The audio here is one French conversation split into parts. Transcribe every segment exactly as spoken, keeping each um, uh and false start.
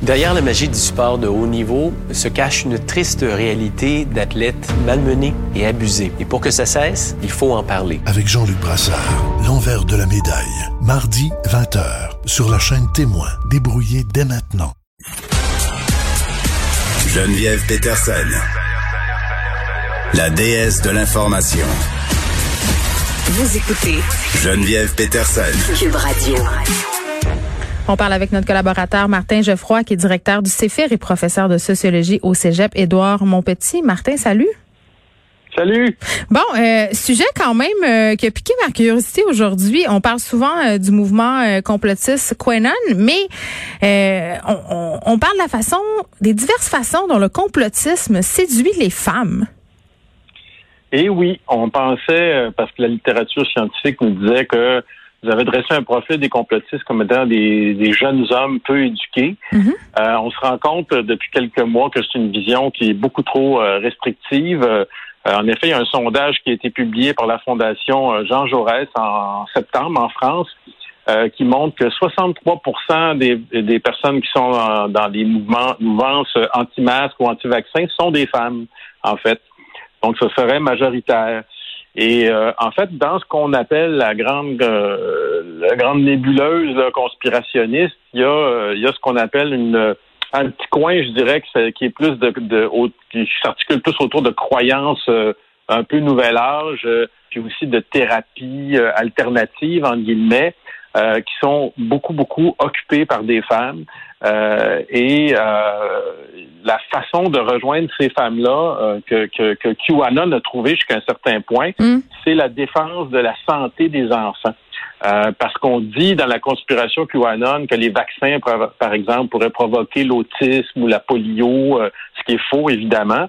Derrière la magie du sport de haut niveau se cache une triste réalité d'athlètes malmenés et abusés. Et pour que ça cesse, il faut en parler. Avec Jean-Luc Brassard, l'envers de la médaille. Mardi, vingt heures, sur la chaîne Témoin. Débrouillez dès maintenant. Geneviève Peterson, la déesse de l'information. Vous écoutez Geneviève Peterson, Cube Radio. On parle avec notre collaborateur Martin Geoffroy, qui est directeur du CEFIR et professeur de sociologie au Cégep Édouard Montpetit. Martin, salut. Salut. Bon, euh, sujet quand même euh, qui a piqué ma curiosité aujourd'hui. On parle souvent euh, du mouvement euh, complotiste QAnon, mais euh, on, on, on parle de la façon, des diverses façons dont le complotisme séduit les femmes. Et oui, on pensait, parce que la littérature scientifique nous disait que vous avez dressé un profil des complotistes comme étant des, des jeunes hommes peu éduqués. Mm-hmm. Euh, on se rend compte depuis quelques mois que c'est une vision qui est beaucoup trop euh, restrictive. Euh, en effet, il y a un sondage qui a été publié par la Fondation Jean Jaurès en septembre en France euh, qui montre que soixante-trois pour cent des, des personnes qui sont dans, dans les mouvements, mouvances anti-masques ou anti-vaccins sont des femmes, en fait. Donc, ce serait majoritaire. Et euh, en fait, dans ce qu'on appelle la grande euh, la grande nébuleuse là, conspirationniste, il y a euh, il y a ce qu'on appelle une un petit coin, je dirais, que c'est, qui est plus de, de qui s'articule plus autour de croyances euh, un peu nouvel âge, euh, puis aussi de thérapies euh, alternatives en guillemets, euh, qui sont beaucoup beaucoup occupées par des femmes. Euh, et euh, la façon de rejoindre ces femmes-là euh, que, que, que QAnon a trouvé jusqu'à un certain point, mm. c'est la défense de la santé des enfants. Euh, parce qu'on dit dans la conspiration QAnon que les vaccins, par exemple, pourraient provoquer l'autisme ou la polio, euh, ce qui est faux, évidemment.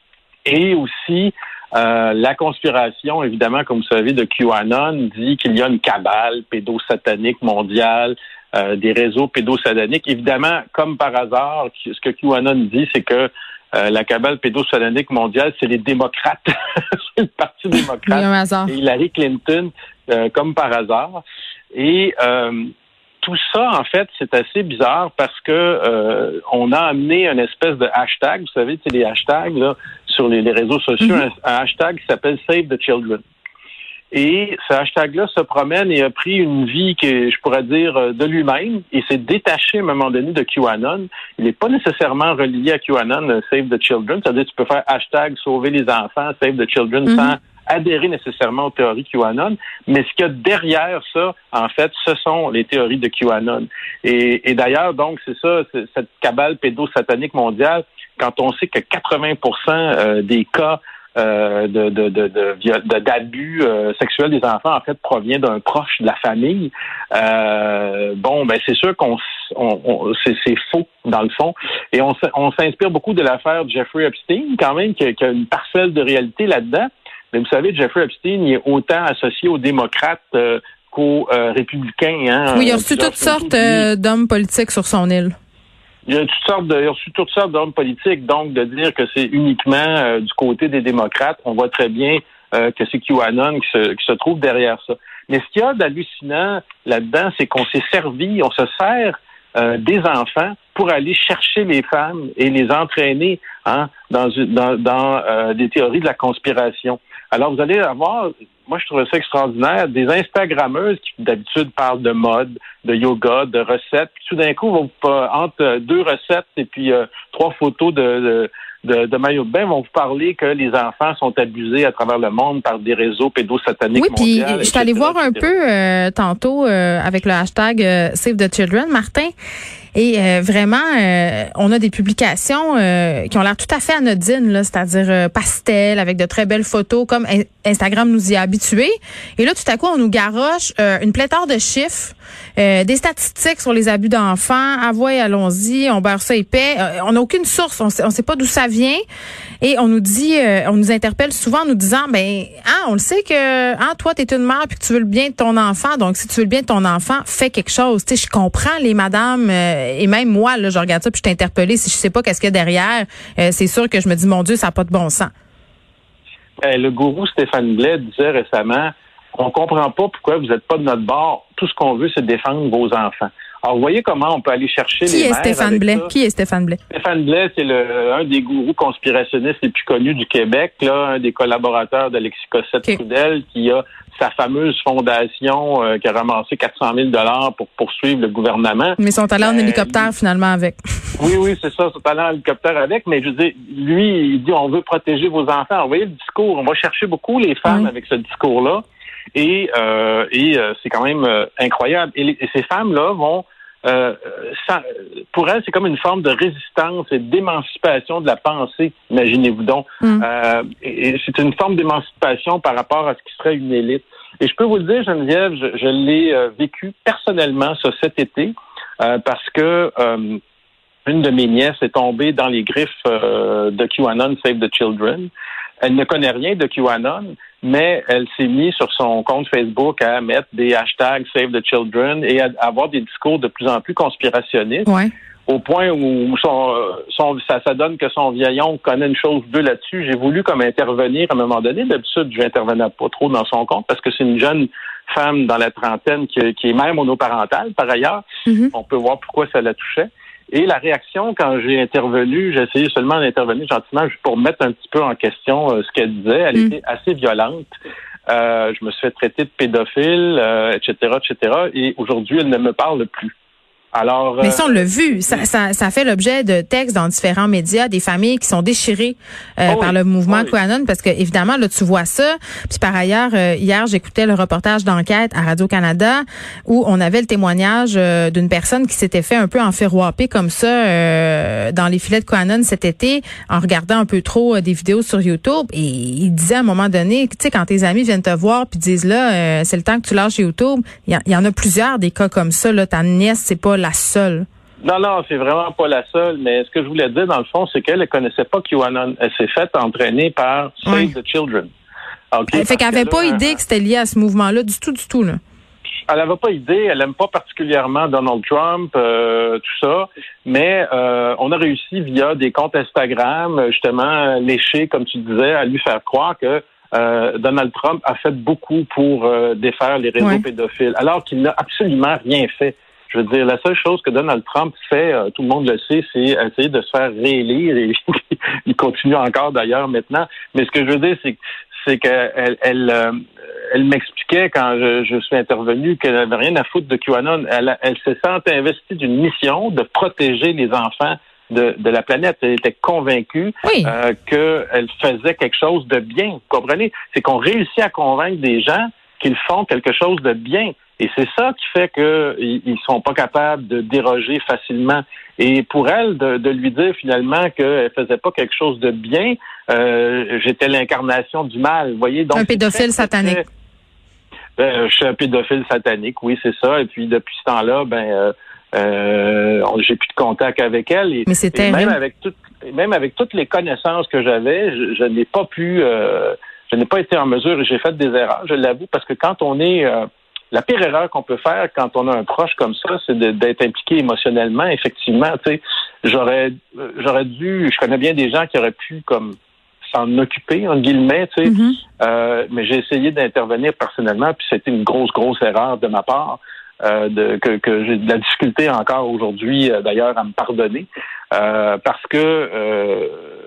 Et aussi, euh, la conspiration, évidemment, comme vous savez, de QAnon dit qu'il y a une cabale pédosatanique mondiale, Euh, des réseaux pédosataniques. Évidemment, comme par hasard, ce que QAnon dit, c'est que euh, la cabale pédosatanique mondiale, c'est les démocrates. C'est le Parti démocrate. Et Hillary Clinton, euh, comme par hasard. Et euh, tout ça, en fait, c'est assez bizarre parce que euh, on a amené une espèce de hashtag. Vous savez, c'est les hashtags là, sur les, les réseaux sociaux, mm-hmm. un, un hashtag qui s'appelle Save the Children. Et ce hashtag-là se promène et a pris une vie que je pourrais dire de lui-même et s'est détaché à un moment donné de QAnon. Il n'est pas nécessairement relié à QAnon, Save the Children. C'est-à-dire que tu peux faire hashtag sauver les enfants, Save the Children, mm-hmm. sans adhérer nécessairement aux théories QAnon. Mais ce qu'il y a derrière ça, en fait, ce sont les théories de QAnon. Et, et d'ailleurs, donc, c'est ça, c'est cette cabale pédosatanique mondiale, quand on sait que quatre-vingts pour cent des cas Euh, de, de, de, de, de d'abus euh, sexuels des enfants, en fait, provient d'un proche de la famille. Euh, bon, ben c'est sûr qu'on on, on, c'est, c'est faux, dans le fond. Et on, on s'inspire beaucoup de l'affaire de Jeffrey Epstein, quand même, qui a, qui a une parcelle de réalité là-dedans. Mais vous savez, Jeffrey Epstein, il est autant associé aux démocrates euh, qu'aux euh, républicains. Hein, oui, il a reçu toutes sortes euh, d'hommes politiques sur son île. Il y a toutes sortes de, il y a reçu toutes sortes d'hommes politiques, donc de dire que c'est uniquement euh, du côté des démocrates, on voit très bien euh, que c'est QAnon qui se, qui se trouve derrière ça. Mais ce qu'il y a d'hallucinant là-dedans, c'est qu'on s'est servi, on se sert euh, des enfants pour aller chercher les femmes et les entraîner hein, dans, dans, dans euh, des théories de la conspiration. Alors, vous allez avoir, moi je trouve ça extraordinaire, des Instagrammeuses qui d'habitude parlent de mode, de yoga, de recettes, puis tout d'un coup, vont, euh, entre deux recettes et puis euh, trois photos de, de, de, de maillot de bain, vont vous parler que les enfants sont abusés à travers le monde par des réseaux pédosataniques oui, mondiaux. Oui, puis je suis allée voir un peu euh, tantôt euh, avec le hashtag euh, Save the Children, Martin. Et euh, vraiment, euh, on a des publications euh, qui ont l'air tout à fait anodines, là, c'est-à-dire euh, pastel, avec de très belles photos, comme in- Instagram nous y a habitués. Et là, tout à coup, on nous garoche euh, une pléthore de chiffres, euh, des statistiques sur les abus d'enfants. Ah ouais, allons-y, on beurre ça épais. Euh, on n'a aucune source, on sait, on sait pas d'où ça vient. Et on nous dit, euh, on nous interpelle souvent en nous disant, ben, ah, on le sait que, ah, toi, t'es une mère puis que tu veux le bien de ton enfant. Donc, si tu veux le bien de ton enfant, fais quelque chose. Tu sais, je comprends les madames. Euh, Et même moi, là, je regarde ça puis je suis interpellée. Si je sais pas qu'est-ce qu'il y a derrière, euh, c'est sûr que je me dis, mon Dieu, ça n'a pas de bon sens. Euh, le gourou Stéphane Blais disait récemment, on comprend pas pourquoi vous n'êtes pas de notre bord. Tout ce qu'on veut, c'est défendre vos enfants. Alors, vous voyez comment on peut aller chercher Qui les est mères Stéphane avec Blais? ça. Qui est Stéphane Blais? Stéphane Blais, c'est le, un des gourous conspirationnistes les plus connus du Québec, là, un des collaborateurs d'Alexis Cossette-Trudel, okay. qui a sa fameuse fondation euh, qui a ramassé quatre cent mille dollars pour poursuivre le gouvernement. Mais ils sont allés en euh, hélicoptère, lui, finalement, avec. Oui, oui, c'est ça, ils sont allés en hélicoptère avec, mais je veux dire, lui, il dit, on veut protéger vos enfants. Vous voyez le discours, on va chercher beaucoup les femmes oui. avec ce discours-là, et, euh, et euh, c'est quand même euh, incroyable. Et, les, et ces femmes-là vont Euh, ça, pour elle, c'est comme une forme de résistance et d'émancipation de la pensée, imaginez-vous donc. Mm. Euh, et, et c'est une forme d'émancipation par rapport à ce qui serait une élite. Et je peux vous le dire, Geneviève, je, je l'ai euh, vécu personnellement ça, cet été, euh, parce que euh, une de mes nièces est tombée dans les griffes euh, de QAnon Save the Children. Elle ne connaît rien de QAnon, mais elle s'est mise sur son compte Facebook à mettre des hashtags Save the Children et à avoir des discours de plus en plus conspirationnistes, ouais. au point où son, son, ça, ça donne que son vieil oncle connaît une chose ou deux là-dessus. J'ai voulu comme intervenir à un moment donné. D'habitude, je n'intervenais pas trop dans son compte parce que c'est une jeune femme dans la trentaine qui, qui est mère monoparentale, par ailleurs. Mm-hmm. On peut voir pourquoi ça la touchait. Et la réaction, quand j'ai intervenu, j'ai essayé seulement d'intervenir gentiment juste pour mettre un petit peu en question euh, ce qu'elle disait. Elle mm. était assez violente. Euh, je me suis fait traiter de pédophile, euh, et cetera, et cetera. Et aujourd'hui, elle ne me parle plus. Alors, mais ça, on l'a euh, vu. Ça, ça, ça fait l'objet de textes dans différents médias, des familles qui sont déchirées euh, oh par oui, le mouvement oh QAnon, parce que évidemment, là, tu vois ça. Puis par ailleurs, euh, hier, j'écoutais le reportage d'enquête à Radio-Canada où on avait le témoignage euh, d'une personne qui s'était fait un peu enferroiper comme ça euh, dans les filets de QAnon cet été en regardant un peu trop euh, des vidéos sur YouTube. Et il disait à un moment donné, tu sais, quand tes amis viennent te voir puis disent là, euh, c'est le temps que tu lâches YouTube. Il y, y en a plusieurs des cas comme ça. Là, ta nièce, c'est pas la seule. Non, non, c'est vraiment pas la seule, mais ce que je voulais dire, dans le fond, c'est qu'elle ne connaissait pas QAnon. Elle s'est faite entraîner par Save oui. the Children. Okay, elle fait qu'elle n'avait pas idée que c'était lié à ce mouvement-là, du tout, du tout, là. Elle n'avait pas idée, elle n'aime pas particulièrement Donald Trump, euh, tout ça, mais euh, on a réussi via des comptes Instagram, justement, léchés, comme tu disais, à lui faire croire que Euh, Donald Trump a fait beaucoup pour euh, défaire les réseaux ouais. pédophiles, alors qu'il n'a absolument rien fait. Je veux dire, la seule chose que Donald Trump fait, euh, tout le monde le sait, c'est essayer de se faire réélire, et il continue encore d'ailleurs maintenant. Mais ce que je veux dire, c'est, c'est qu'elle elle, euh, elle m'expliquait quand je, je suis intervenu qu'elle n'avait rien à foutre de QAnon. Elle, elle se sent investie d'une mission de protéger les enfants De, de la planète. Elle était convaincue oui. euh, qu'elle faisait quelque chose de bien. Vous comprenez? C'est qu'on réussit à convaincre des gens qu'ils font quelque chose de bien. Et c'est ça qui fait qu'ils ne sont pas capables de déroger facilement. Et pour elle, de, de lui dire finalement qu'elle faisait pas quelque chose de bien, euh, j'étais l'incarnation du mal. Vous voyez? Donc, un pédophile satanique. Euh, je suis un pédophile satanique, oui, c'est ça. Et puis depuis ce temps-là, ben... Euh, Euh, j'ai plus de contact avec elle et, Mais c'était et même avec toutes même avec toutes les connaissances que j'avais, je, je n'ai pas pu euh, je n'ai pas été en mesure et j'ai fait des erreurs, je l'avoue, parce que quand on est euh, la pire erreur qu'on peut faire quand on a un proche comme ça, c'est de, d'être impliqué émotionnellement. Effectivement, tu sais, j'aurais j'aurais dû, je connais bien des gens qui auraient pu comme s'en occuper, en guillemets, tu sais, mm-hmm. euh, mais j'ai essayé d'intervenir personnellement, puis c'était une grosse, grosse erreur de ma part. Euh, de, que, que j'ai de la difficulté encore aujourd'hui, euh, d'ailleurs, à me pardonner, euh, parce que euh,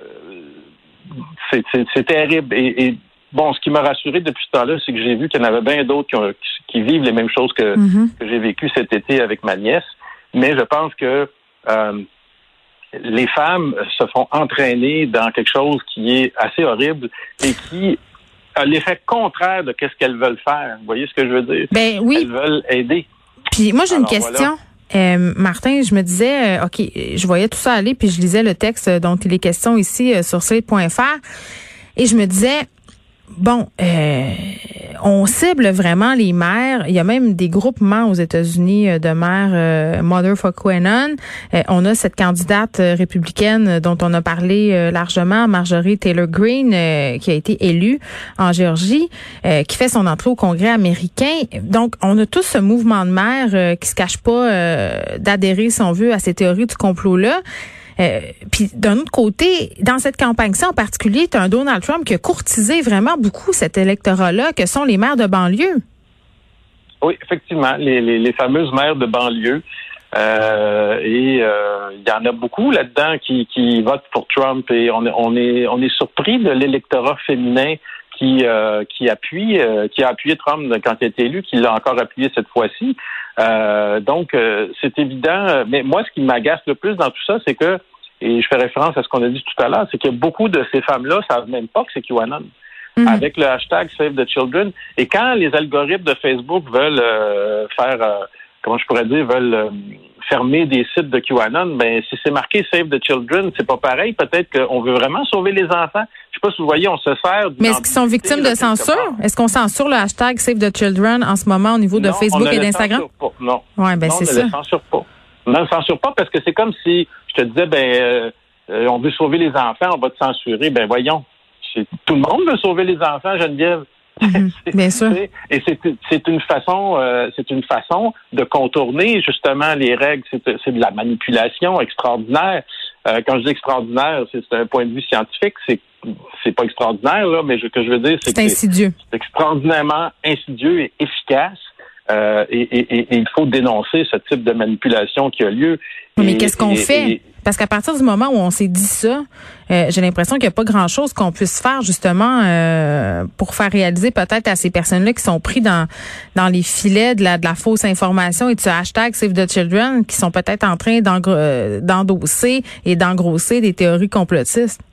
c'est, c'est, c'est terrible. Et, et bon, ce qui m'a rassuré depuis ce temps-là, c'est que j'ai vu qu'il y en avait bien d'autres qui, ont, qui, qui vivent les mêmes choses que, mm-hmm. que j'ai vécu cet été avec ma nièce. Mais je pense que euh, les femmes se font entraîner dans quelque chose qui est assez horrible et qui a l'effet contraire de ce qu'elles veulent faire. Vous voyez ce que je veux dire? Ben oui. Elles veulent aider. Puis moi, j'ai Alors, une question. Voilà. Euh, Martin, je me disais, euh, OK, je voyais tout ça aller, puis je lisais le texte dont il est question ici euh, sur slate point f r, et je me disais, bon, euh, on cible vraiment les mères. Il y a même des groupements aux États-Unis de mères, euh, Mother for QAnon. Euh, on a cette candidate républicaine dont on a parlé euh, largement, Marjorie Taylor Greene, euh, qui a été élue en Géorgie, euh, qui fait son entrée au Congrès américain. Donc, on a tous ce mouvement de mères euh, qui se cache pas euh, d'adhérer, si on veut, à ces théories du complot-là. Euh, puis d'un autre côté, dans cette campagne-ci en particulier, tu as un Donald Trump qui a courtisé vraiment beaucoup cet électorat-là, que sont les maires de banlieue. Oui, effectivement, les, les, les fameuses maires de banlieue. Euh, et euh, il y en a beaucoup là-dedans qui, qui votent pour Trump. Et on, on est on est surpris de l'électorat féminin qui euh, qui appuie euh, qui a appuyé Trump quand il a été élu, qui l'a encore appuyé cette fois-ci. Euh, donc euh, c'est évident. Mais moi, ce qui m'agace le plus dans tout ça, c'est que, et je fais référence à ce qu'on a dit tout à l'heure, c'est que beaucoup de ces femmes-là savent même pas que c'est QAnon. Mm-hmm. Avec le hashtag Save the Children. Et quand les algorithmes de Facebook veulent euh, faire, euh, comment je pourrais dire, veulent euh, fermer des sites de QAnon, ben si c'est marqué Save the Children, c'est pas pareil. Peut-être qu'on veut vraiment sauver les enfants. Je sais pas si vous voyez, on se sert. Mais est-ce qu'ils sont victimes de censure? Est-ce qu'on censure le hashtag Save the Children en ce moment au niveau de non, Facebook on ne et d'Instagram? Pas. Non. Ouais, ben non, c'est on ne ça. le censure pas. On ne le censure pas parce que c'est comme si je te disais, ben, euh, euh, on veut sauver les enfants, on va te censurer. Ben voyons. C'est, tout le monde veut sauver les enfants, Geneviève. Mm-hmm, bien sûr. Et c'est, c'est une façon, euh, c'est une façon de contourner justement les règles. C'est, c'est de la manipulation extraordinaire. Euh, quand je dis extraordinaire, c'est, c'est un point de vue scientifique. C'est, c'est pas extraordinaire là, mais ce que je veux dire, c'est, c'est insidieux. C'est, c'est extraordinairement insidieux et efficace. Euh, et, et, et il faut dénoncer ce type de manipulation qui a lieu. Mais et, qu'est-ce qu'on et, fait? Et, Parce qu'à partir du moment où on s'est dit ça, euh, j'ai l'impression qu'il n'y a pas grand-chose qu'on puisse faire justement euh, pour faire réaliser peut-être à ces personnes-là qui sont pris dans dans les filets de la, de la fausse information et de ce hashtag Save the Children, qui sont peut-être en train d'endosser et d'engrosser des théories complotistes.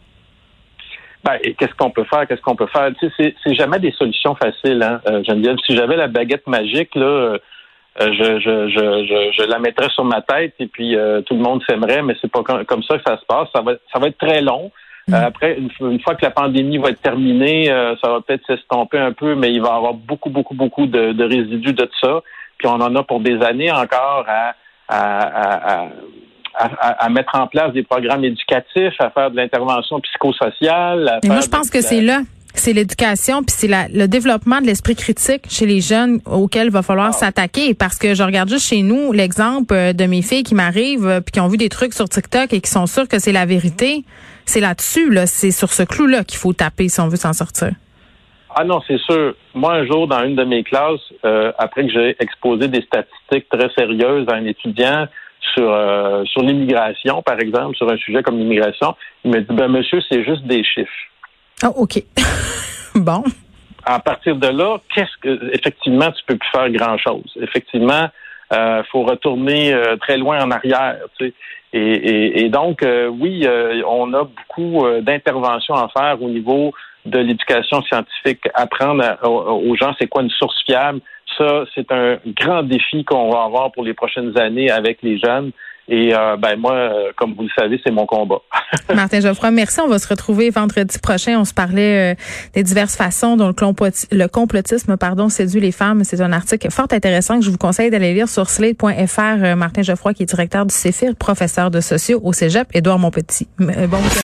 Ben, et qu'est-ce qu'on peut faire? Qu'est-ce qu'on peut faire? Tu sais, c'est, c'est jamais des solutions faciles, hein, euh, Geneviève. Si j'avais la baguette magique, là, euh, je, je, je, je, je la mettrais sur ma tête et puis euh, tout le monde s'aimerait, mais c'est pas comme, comme ça que ça se passe. Ça va, ça va être très long. Mmh. Euh, après, une, une fois que la pandémie va être terminée, euh, ça va peut-être s'estomper un peu, mais il va y avoir beaucoup, beaucoup, beaucoup de, de résidus de ça. Puis on en a pour des années encore à, à, à, à À, à, à mettre en place des programmes éducatifs, à faire de l'intervention psychosociale. À Mais faire moi, je pense de, que c'est là. C'est l'éducation, puis c'est la, le développement de l'esprit critique chez les jeunes auquel il va falloir ah. s'attaquer. Parce que je regarde juste chez nous l'exemple de mes filles qui m'arrivent puis qui ont vu des trucs sur TikTok et qui sont sûres que c'est la vérité. C'est là-dessus, là, c'est sur ce clou-là qu'il faut taper si on veut s'en sortir. Ah non, c'est sûr. Moi, un jour, dans une de mes classes, euh, après que j'ai exposé des statistiques très sérieuses à un étudiant sur euh, sur l'immigration, par exemple, sur un sujet comme l'immigration, il m'a dit, ben monsieur, c'est juste des chiffres. Ah, oh, OK. Bon. À partir de là, qu'est-ce que effectivement, tu peux plus faire grand-chose. Effectivement, euh, faut retourner euh, très loin en arrière, tu sais. Et, et, et donc, euh, oui, euh, on a beaucoup euh, d'interventions à faire au niveau de l'éducation scientifique, apprendre à, aux, aux gens c'est quoi une source fiable. Ça, c'est un grand défi qu'on va avoir pour les prochaines années avec les jeunes. Et euh, ben moi, euh, comme vous le savez, c'est mon combat. Martin Geoffroy, merci. On va se retrouver vendredi prochain. On se parlait euh, des diverses façons dont le, complot- le complotisme pardon, séduit les femmes. C'est un article fort intéressant que je vous conseille d'aller lire sur slate point f r. Euh, Martin Geoffroy, qui est directeur du Céphir, professeur de sociaux au Cégep, Édouard Montpetit. Euh, bon